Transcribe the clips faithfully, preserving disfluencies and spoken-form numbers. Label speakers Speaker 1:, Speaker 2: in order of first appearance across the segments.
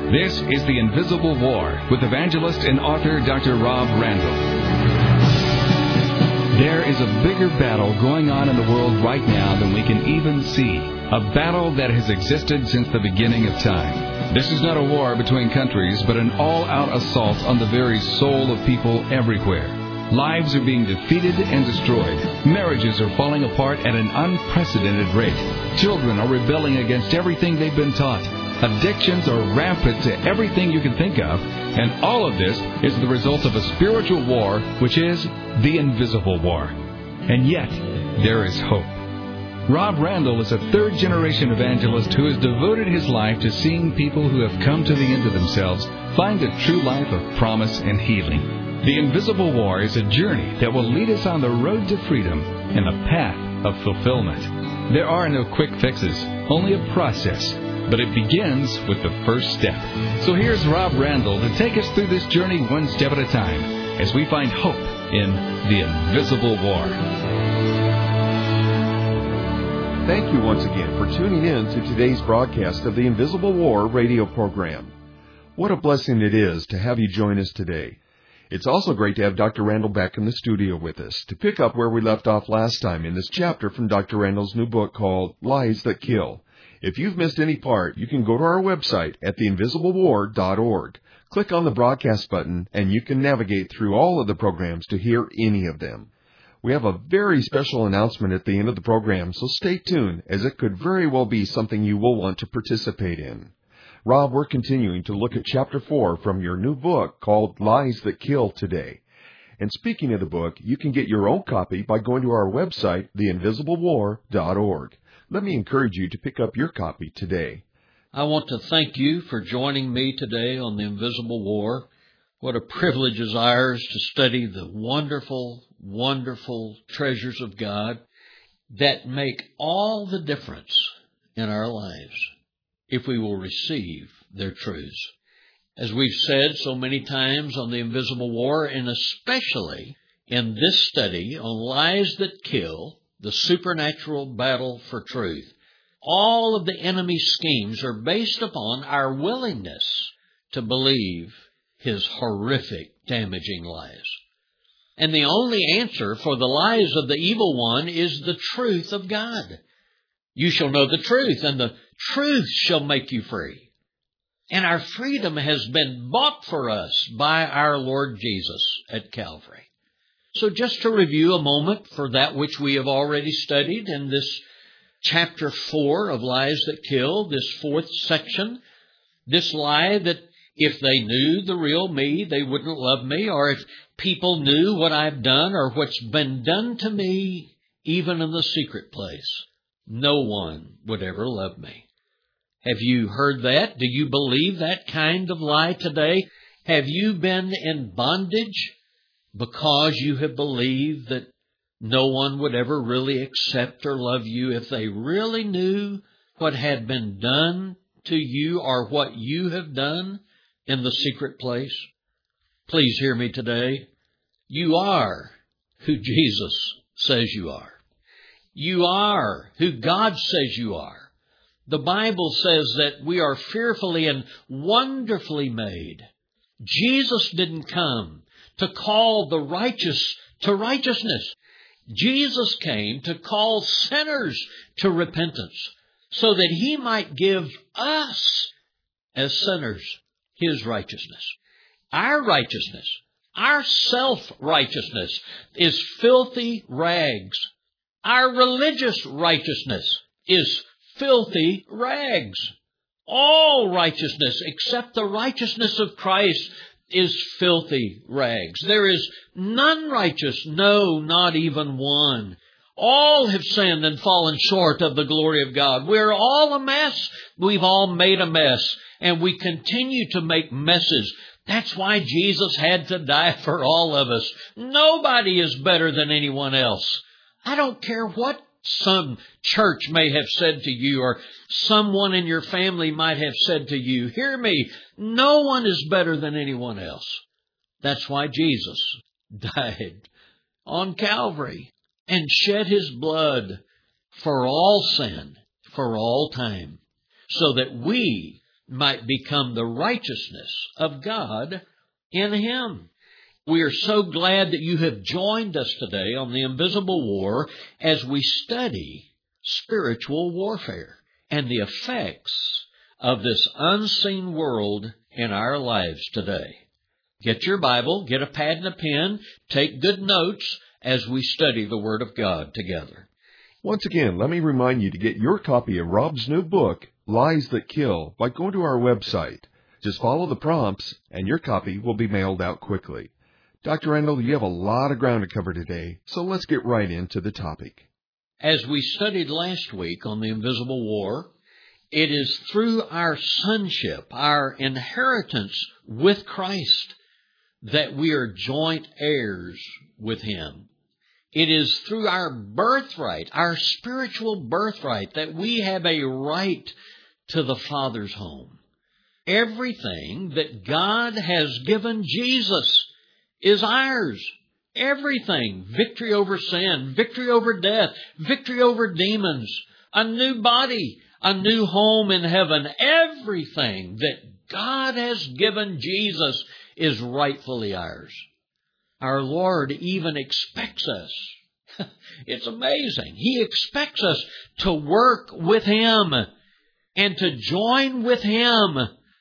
Speaker 1: This is The Invisible War with evangelist and author Doctor Rob Randall. There is a bigger battle going on in the world right now than we can even see. A battle that has existed since the beginning of time. This is not a war between countries, but an all-out assault on the very soul of people everywhere. Lives are being defeated and destroyed. Marriages are falling apart at an unprecedented rate. Children are rebelling against everything they've been taught. Addictions are rampant to everything you can think of, and all of this is the result of a spiritual war, which is the invisible war. And yet, there is hope. Rob Randall is a third-generation evangelist who has devoted his life to seeing people who have come to the end of themselves find a true life of promise and healing. The Invisible War is a journey that will lead us on the road to freedom and a path of fulfillment. There are no quick fixes, only a process. But it begins with the first step. So here's Rob Randall to take us through this journey one step at a time as we find hope in the Invisible War.
Speaker 2: Thank you once again for tuning in to today's broadcast of the Invisible War radio program. What a blessing it is to have you join us today. It's also great to have Doctor Randall back in the studio with us to pick up where we left off last time in this chapter from Doctor Randall's new book called Lies That Kill. If you've missed any part, you can go to our website at the invisible war dot org. Click on the broadcast button, and you can navigate through all of the programs to hear any of them. We have a very special announcement at the end of the program, so stay tuned, as it could very well be something you will want to participate in. Rob, we're continuing to look at Chapter four from your new book called Lies That Kill today. And speaking of the book, you can get your own copy by going to our website, the invisible war dot org. Let me encourage you to pick up your copy today.
Speaker 3: I want to thank you for joining me today on the Invisible War. What a privilege is ours to study the wonderful, wonderful treasures of God that make all the difference in our lives if we will receive their truths. As we've said so many times on the Invisible War, and especially in this study on Lies That Kill, the supernatural battle for truth. All of the enemy's schemes are based upon our willingness to believe his horrific, damaging lies. And the only answer for the lies of the evil one is the truth of God. You shall know the truth, and the truth shall make you free. And our freedom has been bought for us by our Lord Jesus at Calvary. So just to review a moment for that which we have already studied in this chapter four of Lies That Kill, this fourth section, this lie that if they knew the real me, they wouldn't love me, or if people knew what I've done or what's been done to me, even in the secret place, no one would ever love me. Have you heard that? Do you believe that kind of lie today? Have you been in bondage because you have believed that no one would ever really accept or love you if they really knew what had been done to you or what you have done in the secret place? Please hear me today. You are who Jesus says you are. You are who God says you are. The Bible says that we are fearfully and wonderfully made. Jesus didn't come to call the righteous to righteousness. Jesus came to call sinners to repentance so that he might give us as sinners his righteousness. Our righteousness, our self-righteousness is filthy rags. Our religious righteousness is filthy rags. All righteousness except the righteousness of Christ is filthy rags. There is none righteous, no, not even one. All have sinned and fallen short of the glory of God. We're all a mess. We've all made a mess, and we continue to make messes. That's why Jesus had to die for all of us. Nobody is better than anyone else. I don't care what some church may have said to you or someone in your family might have said to you. Hear me, no one is better than anyone else. That's why Jesus died on Calvary and shed his blood for all sin, for all time, so that we might become the righteousness of God in Him. We are so glad that you have joined us today on the Invisible War as we study spiritual warfare and the effects of this unseen world in our lives today. Get your Bible, get a pad and a pen, take good notes as we study the Word of God together.
Speaker 2: Once again, let me remind you to get your copy of Rob's new book, Lies That Kill, by going to our website. Just follow the prompts, and your copy will be mailed out quickly. Doctor Randall, you have a lot of ground to cover today, so let's get right into the topic.
Speaker 3: As we studied last week on the Invisible War, it is through our sonship, our inheritance with Christ, that we are joint heirs with Him. It is through our birthright, our spiritual birthright, that we have a right to the Father's home. Everything that God has given Jesus is ours. Everything. Victory over sin, victory over death, victory over demons, a new body, a new home in heaven. Everything that God has given Jesus is rightfully ours. Our Lord even expects us. It's amazing. He expects us to work with Him and to join with Him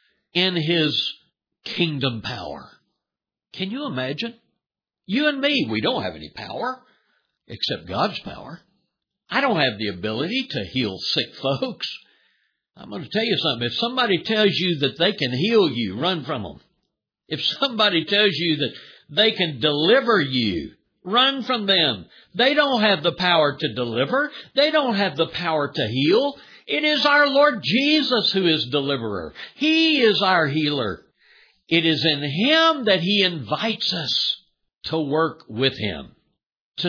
Speaker 3: in His kingdom power. Can you imagine? You and me, we don't have any power except God's power. I don't have the ability to heal sick folks. I'm going to tell you something. If somebody tells you that they can heal you, run from them. If somebody tells you that they can deliver you, run from them. They don't have the power to deliver. They don't have the power to heal. It is our Lord Jesus who is deliverer. He is our healer. It is in Him that He invites us to work with Him, to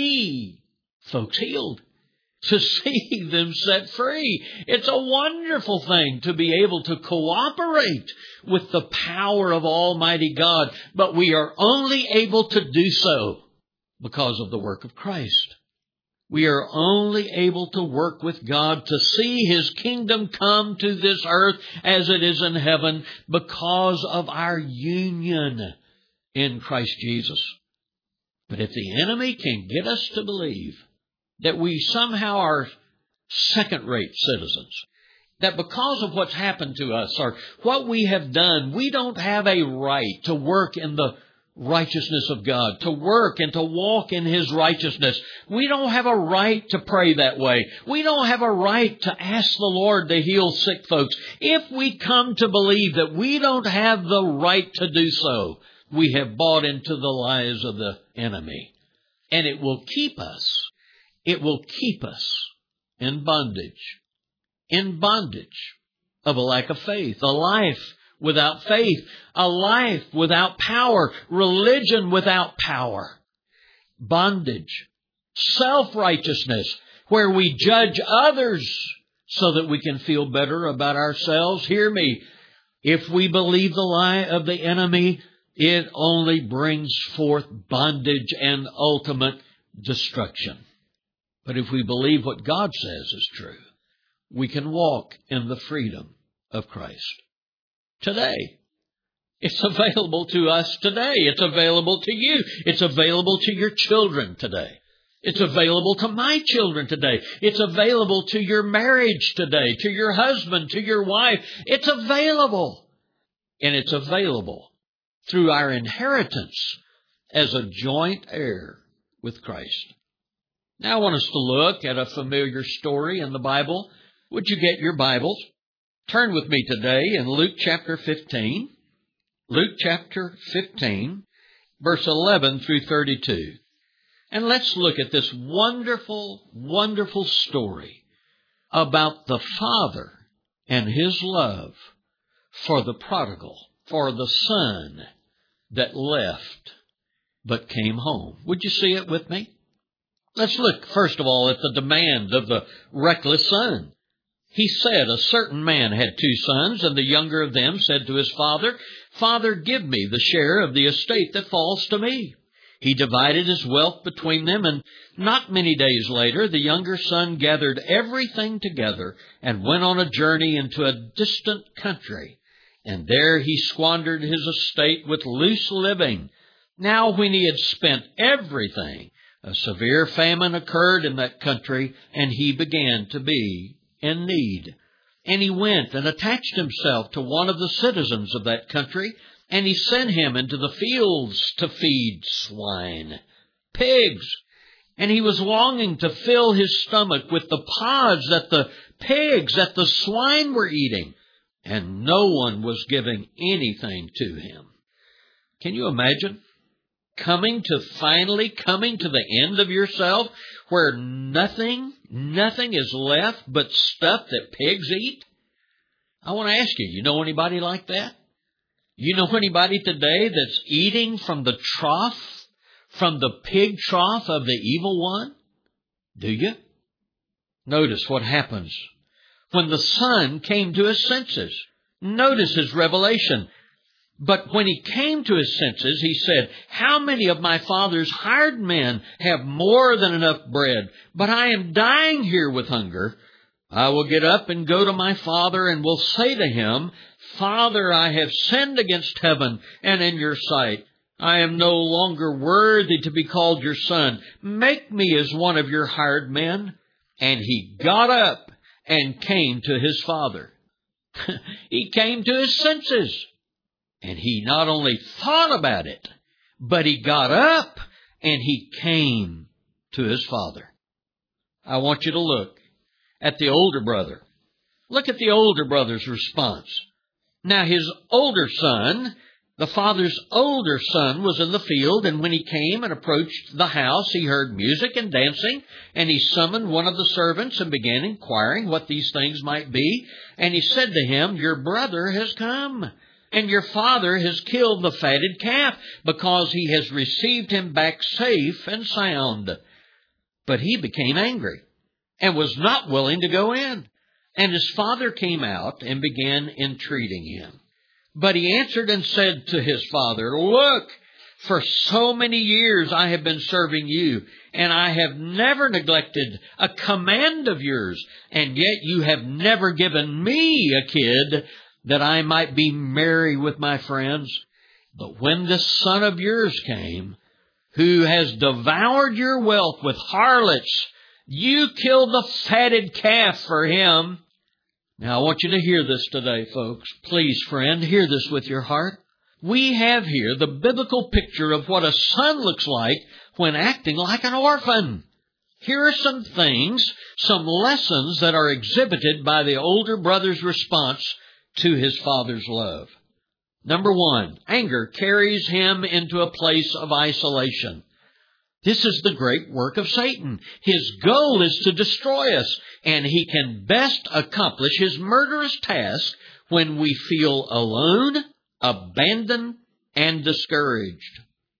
Speaker 3: see folks healed, to see them set free. It's a wonderful thing to be able to cooperate with the power of Almighty God, but we are only able to do so because of the work of Christ. We are only able to work with God to see His kingdom come to this earth as it is in heaven because of our union in Christ Jesus. But if the enemy can get us to believe that we somehow are second-rate citizens, that because of what's happened to us or what we have done, we don't have a right to work in the righteousness of God, to work and to walk in His righteousness. We don't have a right to pray that way. We don't have a right to ask the Lord to heal sick folks. If we come to believe that we don't have the right to do so, we have bought into the lies of the enemy. And it will keep us, it will keep us in bondage, in bondage of a lack of faith, a life without faith, a life without power, religion without power, bondage, self-righteousness, where we judge others so that we can feel better about ourselves. Hear me. If we believe the lie of the enemy, it only brings forth bondage and ultimate destruction. But if we believe what God says is true, we can walk in the freedom of Christ. Today. It's available to us today. It's available to you. It's available to your children today. It's available to my children today. It's available to your marriage today, to your husband, to your wife. It's available. And it's available through our inheritance as a joint heir with Christ. Now I want us to look at a familiar story in the Bible. Would you get your Bibles? Turn with me today in Luke chapter fifteen. Luke chapter fifteen, verse eleven through thirty-two. And let's look at this wonderful, wonderful story about the Father and His love for the prodigal, for the son that left but came home. Would you see it with me? Let's look, first of all, at the demand of the reckless son. He said, a certain man had two sons, and the younger of them said to his father, Father, give me the share of the estate that falls to me. He divided his wealth between them, and not many days later the younger son gathered everything together and went on a journey into a distant country. And there he squandered his estate with loose living. Now when he had spent everything, a severe famine occurred in that country, and he began to be in need. And he went and attached himself to one of the citizens of that country, and he sent him into the fields to feed swine, pigs. And he was longing to fill his stomach with the pods that the pigs, that the swine were eating, and no one was giving anything to him. Can you imagine? Coming to, finally coming to the end of yourself where nothing, nothing is left but stuff that pigs eat? I want to ask you, you know anybody like that? You know anybody today that's eating from the trough, from the pig trough of the evil one? Do you? Notice what happens when the son came to his senses. Notice his revelation. But when he came to his senses, he said, "How many of my father's hired men have more than enough bread? But I am dying here with hunger. I will get up and go to my father and will say to him, 'Father, I have sinned against heaven and in your sight. I am no longer worthy to be called your son. Make me as one of your hired men.' And he got up and came to his father." He came to his senses. And he not only thought about it, but he got up and he came to his father. I want you to look at the older brother. Look at the older brother's response. Now his older son, the father's older son, was in the field, and when he came and approached the house, he heard music and dancing, and he summoned one of the servants and began inquiring what these things might be. And he said to him, "Your brother has come, and your father has killed the fatted calf, because he has received him back safe and sound." But he became angry and was not willing to go in. And his father came out and began entreating him. But he answered and said to his father, "Look, for so many years I have been serving you, and I have never neglected a command of yours, and yet you have never given me a kid that I might be merry with my friends. But when this son of yours came, who has devoured your wealth with harlots, you killed the fatted calf for him." Now, I want you to hear this today, folks. Please, friend, hear this with your heart. We have here the biblical picture of what a son looks like when acting like an orphan. Here are some things, some lessons that are exhibited by the older brother's response to his father's love. Number one, anger carries him into a place of isolation. This is the great work of Satan. His goal is to destroy us, and he can best accomplish his murderous task when we feel alone, abandoned, and discouraged.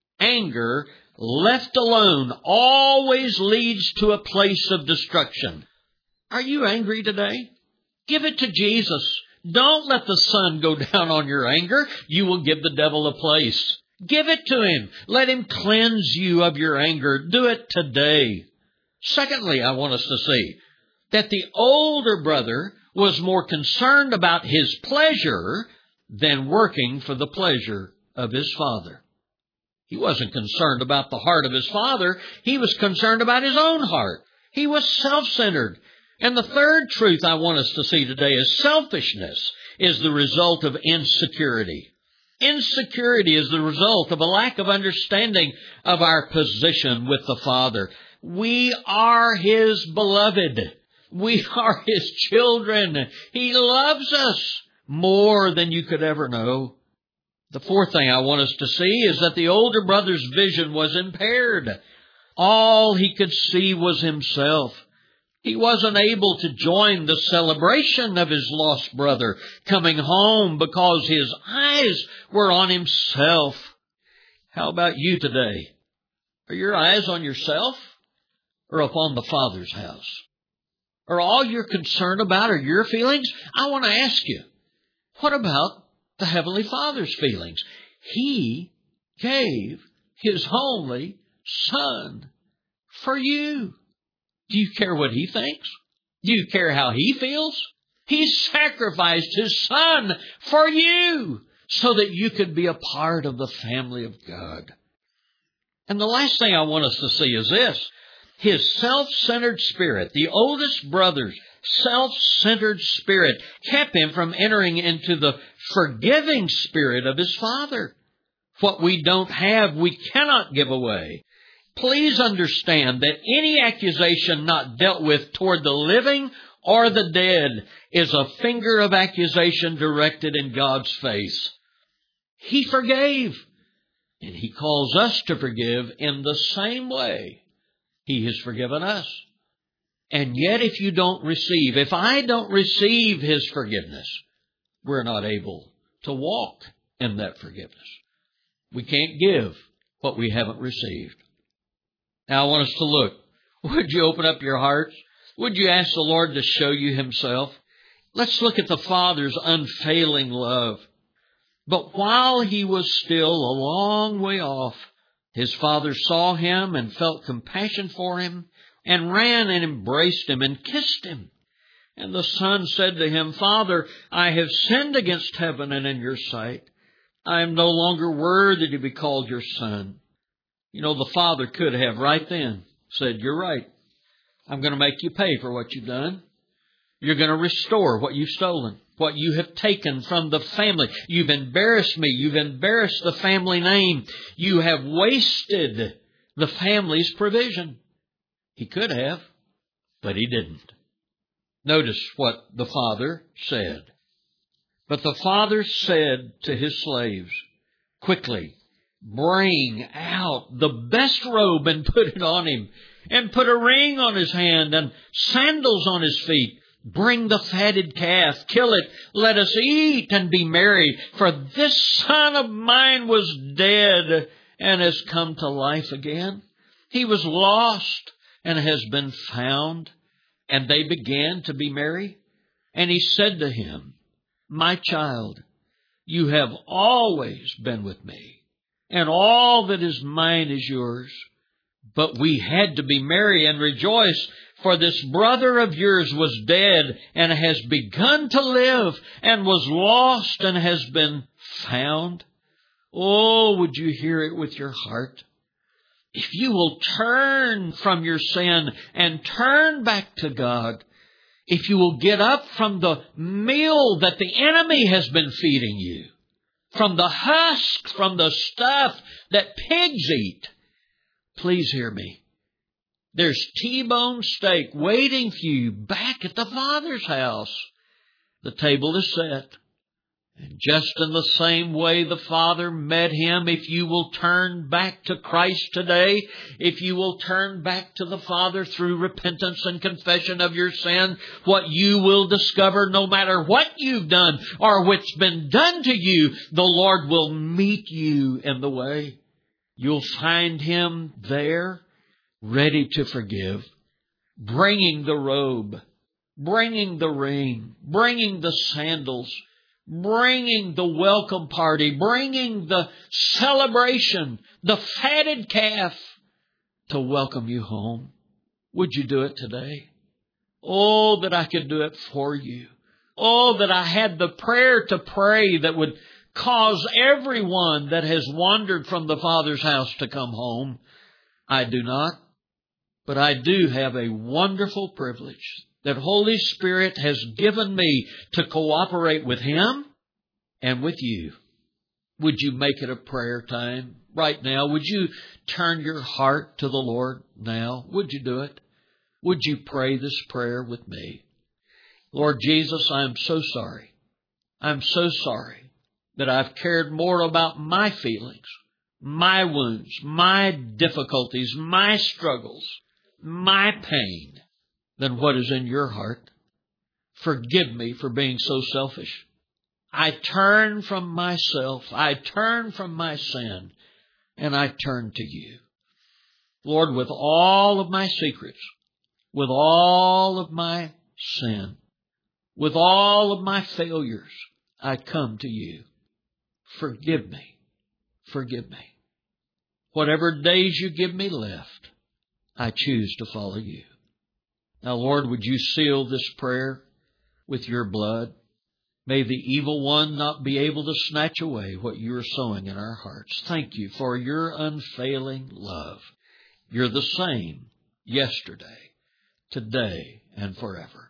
Speaker 3: Anger, left alone, always leads to a place of destruction. Are you angry today? Give it to Jesus. Don't let the sun go down on your anger. You will give the devil a place. Give it to him. Let him cleanse you of your anger. Do it today. Secondly, I want us to see that the older brother was more concerned about his pleasure than working for the pleasure of his father. He wasn't concerned about the heart of his father. He was concerned about his own heart. He was self-centered. And the third truth I want us to see today is selfishness is the result of insecurity. Insecurity is the result of a lack of understanding of our position with the Father. We are His beloved. We are His children. He loves us more than you could ever know. The fourth thing I want us to see is that the older brother's vision was impaired. All he could see was himself. He wasn't able to join the celebration of his lost brother coming home because his eyes were on himself. How about you today? Are your eyes on yourself or upon the Father's house? Are all you're concerned about are your feelings? I want to ask you, what about the Heavenly Father's feelings? He gave His only Son for you. Do you care what He thinks? Do you care how He feels? He sacrificed His Son for you so that you could be a part of the family of God. And the last thing I want us to see is this. His self-centered spirit, the oldest brother's self-centered spirit, kept him from entering into the forgiving spirit of his Father. What we don't have, we cannot give away. Please understand that any accusation not dealt with toward the living or the dead is a finger of accusation directed in God's face. He forgave, and He calls us to forgive in the same way He has forgiven us. And yet if you don't receive, if I don't receive His forgiveness, we're not able to walk in that forgiveness. We can't give what we haven't received. Now I want us to look. Would you open up your hearts? Would you ask the Lord to show you Himself? Let's look at the Father's unfailing love. But while He was still a long way off, His Father saw him and felt compassion for him and ran and embraced him and kissed him. And the Son said to him, Father, I have sinned against heaven and in your sight. I am no longer worthy to be called your son. You know, the Father could have right then said, you're right. I'm going to make you pay for what you've done. You're going to restore what you've stolen, what you have taken from the family. You've embarrassed me. You've embarrassed the family name. You have wasted the family's provision. He could have, but He didn't. Notice what the Father said. But the Father said to His slaves, quickly, bring out the best robe and put it on him, and put a ring on his hand and sandals on his feet. Bring the fatted calf, kill it, let us eat and be merry. For this son of mine was dead and has come to life again. He was lost and has been found. And they began to be merry. And He said to him, my child, you have always been with me, and all that is mine is yours. But we had to be merry and rejoice, for this brother of yours was dead and has begun to live, and was lost and has been found. Oh, would you hear it with your heart? If you will turn from your sin and turn back to God, if you will get up from the meal that the enemy has been feeding you, from the husk, from the stuff that pigs eat, please hear me. There's T-bone steak waiting for you back at the Father's house. The table is set. And just in the same way the Father met him, if you will turn back to Christ today, if you will turn back to the Father through repentance and confession of your sin, what you will discover, no matter what you've done or what's been done to you, the Lord will meet you in the way. You'll find Him there, ready to forgive, bringing the robe, bringing the ring, bringing the sandals, bringing the welcome party, bringing the celebration, the fatted calf to welcome you home. Would you do it today? Oh, that I could do it for you. Oh, that I had the prayer to pray that would cause everyone that has wandered from the Father's house to come home. I do not, but I do have a wonderful privilege that Holy Spirit has given me to cooperate with Him and with you. Would you make it a prayer time right now? Would you turn your heart to the Lord now? Would you do it? Would you pray this prayer with me? Lord Jesus, I'm so sorry. I'm so sorry that I've cared more about my feelings, my wounds, my difficulties, my struggles, my pain, than what is in your heart. Forgive me for being so selfish. I turn from myself. I turn from my sin, and I turn to you. Lord, with all of my secrets, with all of my sin, with all of my failures, I come to you. Forgive me. Forgive me. Whatever days you give me left, I choose to follow you. Now, Lord, would you seal this prayer with your blood? May the evil one not be able to snatch away what you are sowing in our hearts. Thank you for your unfailing love. You're the same yesterday, today, and forever.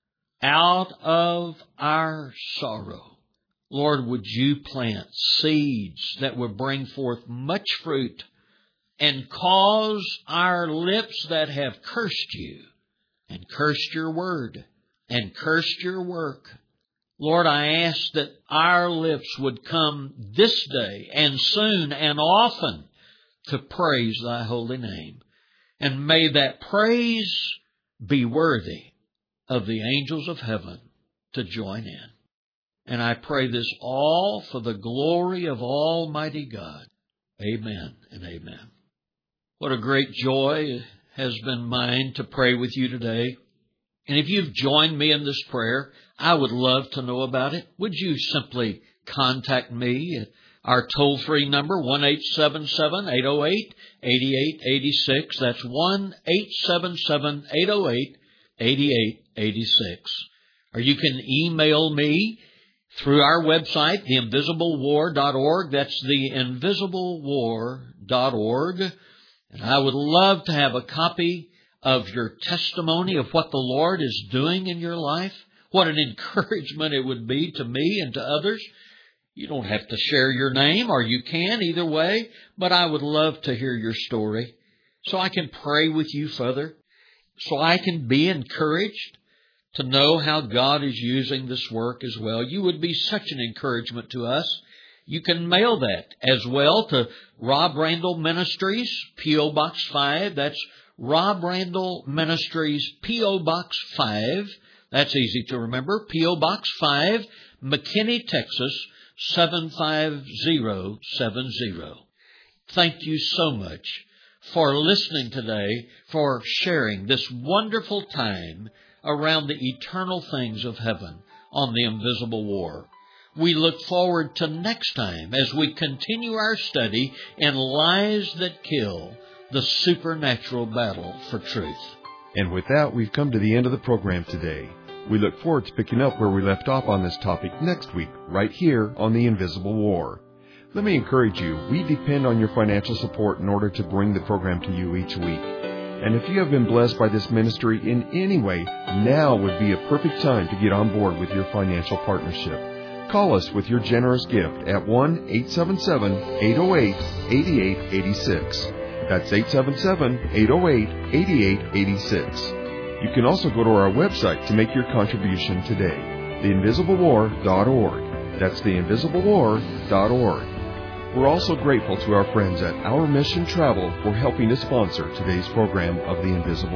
Speaker 3: Out of our sorrow, Lord, would you plant seeds that would bring forth much fruit and cause our lips that have cursed you and cursed your word and cursed your work, Lord, I ask that our lips would come this day and soon and often to praise thy holy name. And may that praise be worthy of the angels of heaven to join in. And I pray this all for the glory of Almighty God. Amen and amen. What a great joy has been mine to pray with you today. And if you've joined me in this prayer, I would love to know about it. Would you simply contact me at our toll-free number, one eight seven seven, eight oh eight, eight eight eight six. That's one eight seven seven, eight oh eight, eight eight eight six. Or you can email me through our website, the invisible war dot org. That's the invisible war dot org. And I would love to have a copy of your testimony of what the Lord is doing in your life. What an encouragement it would be to me and to others. You don't have to share your name, or you can, either way, but I would love to hear your story so I can pray with you further, so I can be encouraged to know how God is using this work as well. You would be such an encouragement to us. You can mail that as well to Rob Randall Ministries, P O. Box five. That's Rob Randall Ministries, P O. Box five. That's easy to remember. P O. Box five, McKinney, Texas, seven five zero seven zero. Thank you so much for listening today, for sharing this wonderful time around the eternal things of heaven on the Invisible War. We look forward to next time as we continue our study in Lies That Kill, the supernatural battle for truth.
Speaker 2: And with that, we've come to the end of the program today. We look forward to picking up where we left off on this topic next week, right here on The Invisible War. Let me encourage you, we depend on your financial support in order to bring the program to you each week. And if you have been blessed by this ministry in any way, now would be a perfect time to get on board with your financial partnership. Call us with your generous gift at one eight seven seven, eight oh eight, eight eight eight six. That's eight seven seven, eight oh eight, eight eight eight six. You can also go to our website to make your contribution today, the invisible war dot org. That's the invisible war dot org. We're also grateful to our friends at Our Mission Travel for helping to sponsor today's program of The Invisible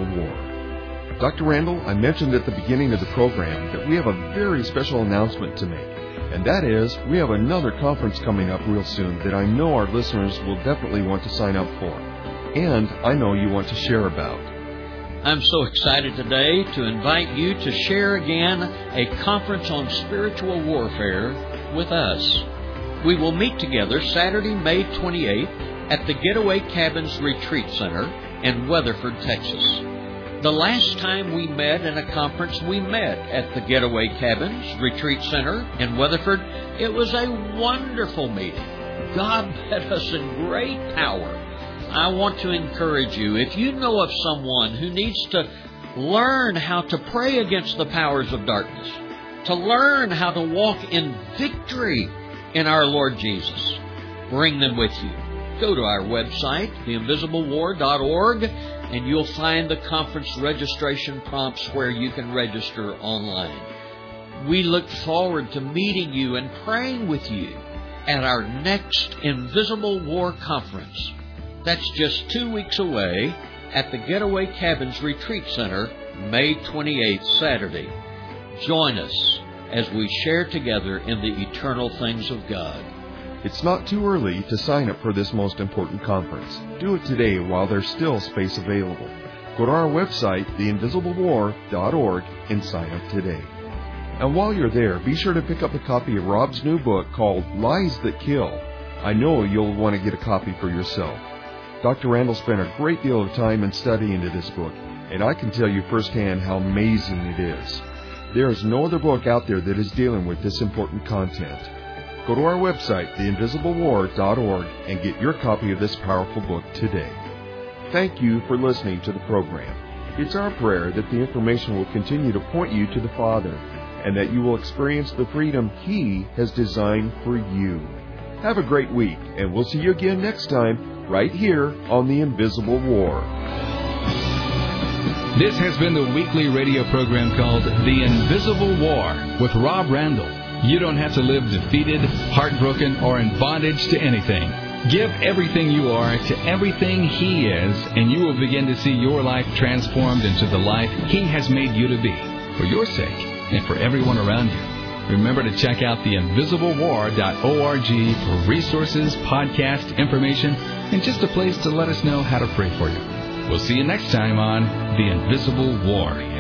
Speaker 2: War. Doctor Randall, I mentioned at the beginning of the program that we have a very special announcement to make, and that is we have another conference coming up real soon that I know our listeners will definitely want to sign up for, and I know you want to share about.
Speaker 3: I'm so excited today to invite you to share again a conference on spiritual warfare with us. We will meet together Saturday, May twenty-eighth at the Getaway Cabins Retreat Center in Weatherford, Texas. The last time we met in a conference, we met at the Getaway Cabins Retreat Center in Weatherford. It was a wonderful meeting. God met us in great power. I want to encourage you, if you know of someone who needs to learn how to pray against the powers of darkness, to learn how to walk in victory in our Lord Jesus, bring them with you. Go to our website, the invisible war dot org, and you'll find the conference registration prompts where you can register online. We look forward to meeting you and praying with you at our next Invisible War Conference. That's just two weeks away at the Getaway Cabins Retreat Center, May twenty-eighth, Saturday. Join us as we share together in the eternal things of God.
Speaker 2: It's not too early to sign up for this most important conference. Do it today while there's still space available. Go to our website, the invisible war dot org, and sign up today. And while you're there, be sure to pick up a copy of Rob's new book called Lies That Kill. I know you'll want to get a copy for yourself. Doctor Randall spent a great deal of time and study into this book, and I can tell you firsthand how amazing it is. There is no other book out there that is dealing with this important content. Go to our website, the invisible war dot org, and get your copy of this powerful book today. Thank you for listening to the program. It's our prayer that the information will continue to point you to the Father, and that you will experience the freedom He has designed for you. Have a great week, and we'll see you again next time, right here on The Invisible War.
Speaker 1: This has been the weekly radio program called The Invisible War with Rob Randall. You don't have to live defeated, heartbroken, or in bondage to anything. Give everything you are to everything He is, and you will begin to see your life transformed into the life He has made you to be, for your sake and for everyone around you. Remember to check out the invisible war dot org for resources, podcast information, and just a place to let us know how to pray for you. We'll see you next time on The Invisible War.